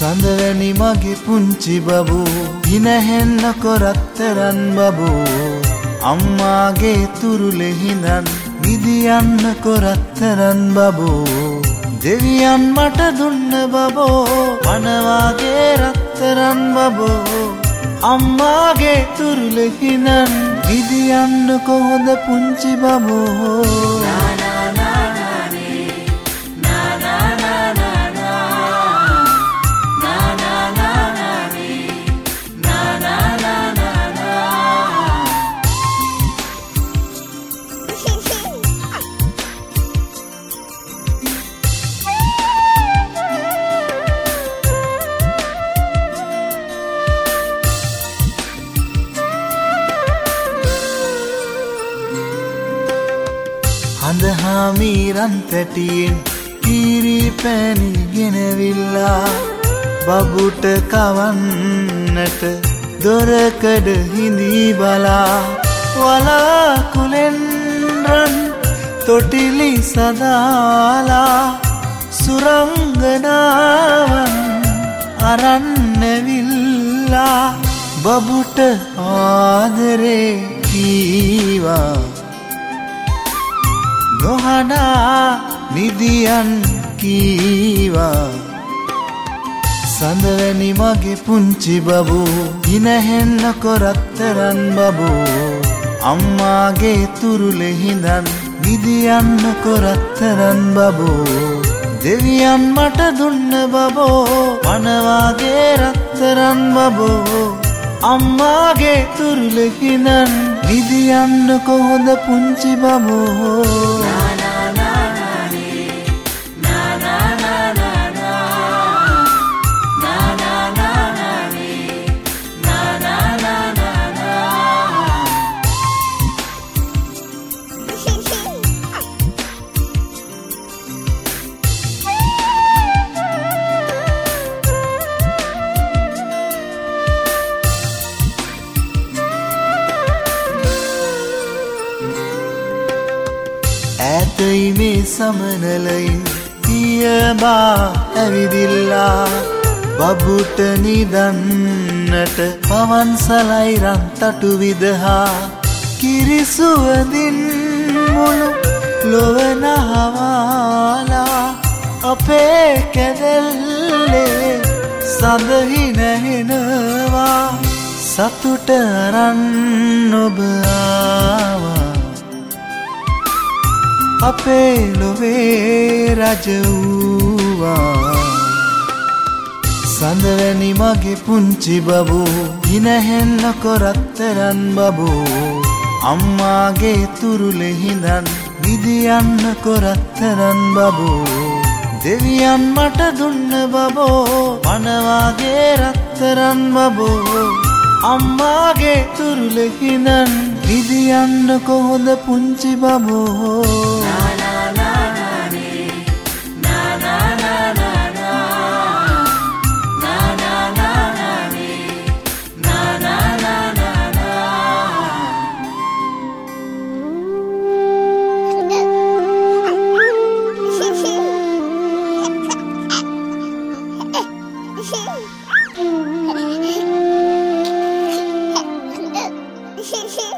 සඳවැනි මගේ පුංචි බබෝ හිනහෙන්න කොරත්තරන් බබෝ අම්මාගේ තුරුලෙ හිඳන් නිදියන්න කොරත්තරන් බබෝ දෙවියන් මට දුන්න බබෝ වනවාගේ රත්තරන් බබෝ අම්මාගේ තුරුලෙ හිඳන් නිදියන්න කොහොඳ පුංචි බබෝ හඳහාමීරන් තැටියෙන් කීරි පැණි ගෙනවිල්ලා බබුට කවන්නට දොරකඩ හිඳී බලා වලාකුලෙන් රන් තොටිලි සදාලා සුරංගනාවන් අරන්නැවිල්ලා බබුට ආදරේ කීවා නොහනා නිදියන් කීවා සඳවැනි මගේ පුංචි බබෝ හිනහෙන්න කොරත්තරන් බබෝ අම්මාගේ තුරුලෙ හිඳන් නිදියන්න කොරත්තරන් බබෝ දෙවියන් මට දුන්න බබෝ වනවාගේ රත්තරන් බබෝ අම්මාගේ තුරුලෙ හිඳන් නිදියන්න කොහොඳ පුංචි බබෝ ඇතයි මේ සමනලයින් පියබා ඇවිදිල්ලා බබුට නිදන්නට පවන් සලයිරන් තටු විදහා කිරිසුවදින් මුළු ලොවනහවාලා අපේ කැදැල්ලේ සඳහි නැහෙනවා සතුට අරන් ඔබ ආවා අපේ ලොවේ රජ වූවා සඳවැනි මගේ පුංචි බබෝ හිනහෙන්න කොරත්තරන් බබෝ අම්මාගේ තුරුලෙ හිඳන් නිදියන්න කොරත්තරන් බබෝ දෙවියන් මට දුන්න බබෝ වනවාගේ රත්තරන් බබෝ අම්මාගේ තුරුලෙ හිඳන් නිදියන්න කොහොඳ පුංචි බබෝ Hehehe